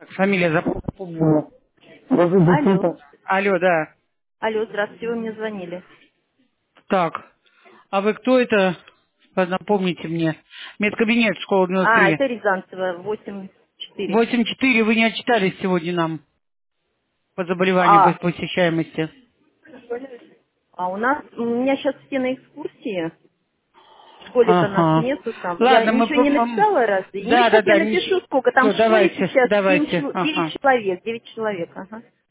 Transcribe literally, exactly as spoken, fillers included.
Так, фамилия запомнила. Алло. Алло, да. Алло, здравствуйте, вы мне звонили. Так, а вы кто это? Напомните мне. Медкабинет, школа девяносто А, три. это Рязанцева, восемь четыре. восемь четыре, вы не отчитались сегодня нам по заболеванию, по А, посещаемости. а у нас, у меня сейчас все на экскурсии. В школе-то нас Ага. нету там. Я Ладно, мы... ничего по- не м, написала разве? Ну, Да, да, сейчас я да. напишу сколько. Там Все, в школе давайте, сейчас семь, давайте. девять Ага. человек. девять человек, ага.